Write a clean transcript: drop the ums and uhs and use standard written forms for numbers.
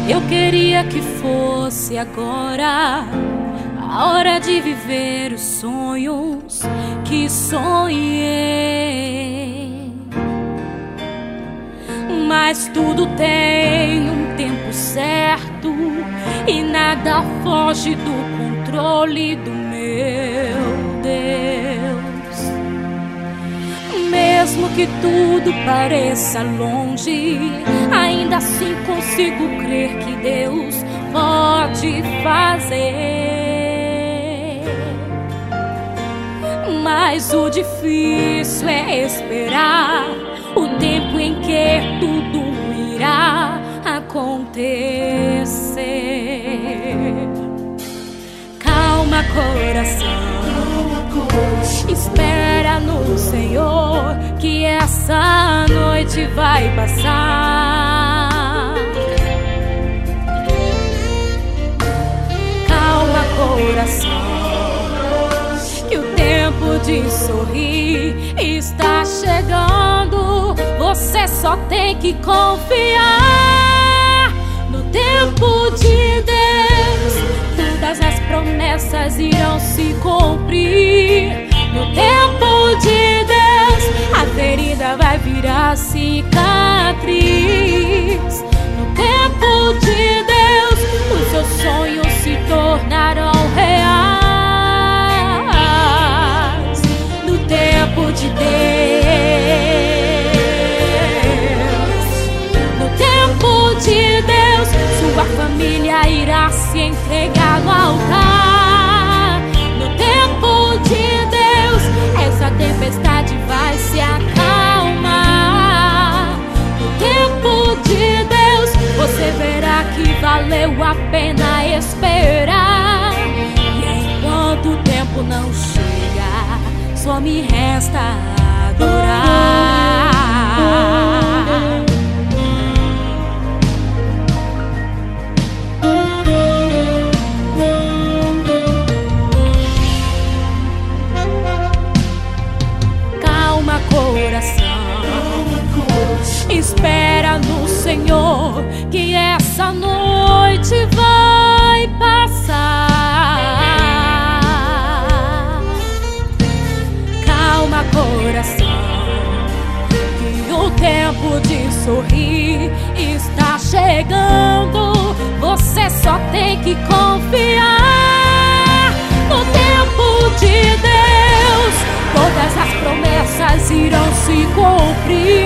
Eu queria que fosse agora a hora de viver os sonhos que sonhei. Mas tudo tem um tempo certo e nada foge do controle do meu Deus. Mesmo que tudo pareça longe, ainda assim consigo crer que Deus pode fazer. Mas o difícil é esperar o tempo em que tudo irá acontecer. Calma, coração, espera no Senhor, que essa noite vai passar. Calma, coração, que o tempo de sorrir está chegando. Você só tem que confiar no tempo de Deus. Todas as promessas irão se cumprir. No tempo de Deus, a ferida vai virar cicatriz. No tempo de Deus, os seus sonhos se tornarão reais. No tempo de Deus, no tempo de Deus, sua família irá se entregar no altar. No tempo de Deus, essa tempestade vai se acalmar. No tempo de Deus, você verá que valeu a pena esperar. E enquanto o tempo não chega, só me resta adorar. Espera no Senhor, que essa noite vai passar. Calma, coração, que o tempo de sorrir está chegando. Você só tem que confiar no tempo de Deus. Todas as promessas irão se cumprir.